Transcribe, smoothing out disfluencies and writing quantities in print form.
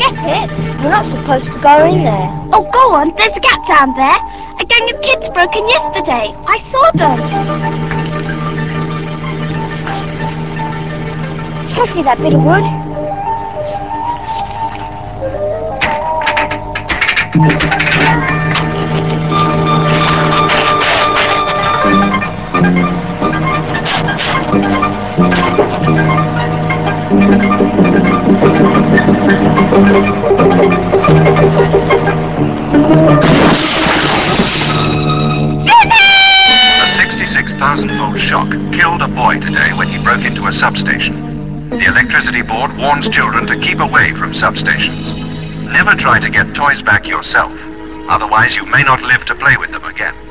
Forget it. We're not supposed to go in there. Oh, go on. There's a gap down there. A gang of kids broke in yesterday. I saw them. Pass me that bit of wood. A 66,000-volt shock killed a boy today when he broke into a substation. The electricity board warns children to keep away from substations. Never try to get toys back yourself, otherwise you may not live to play with them again.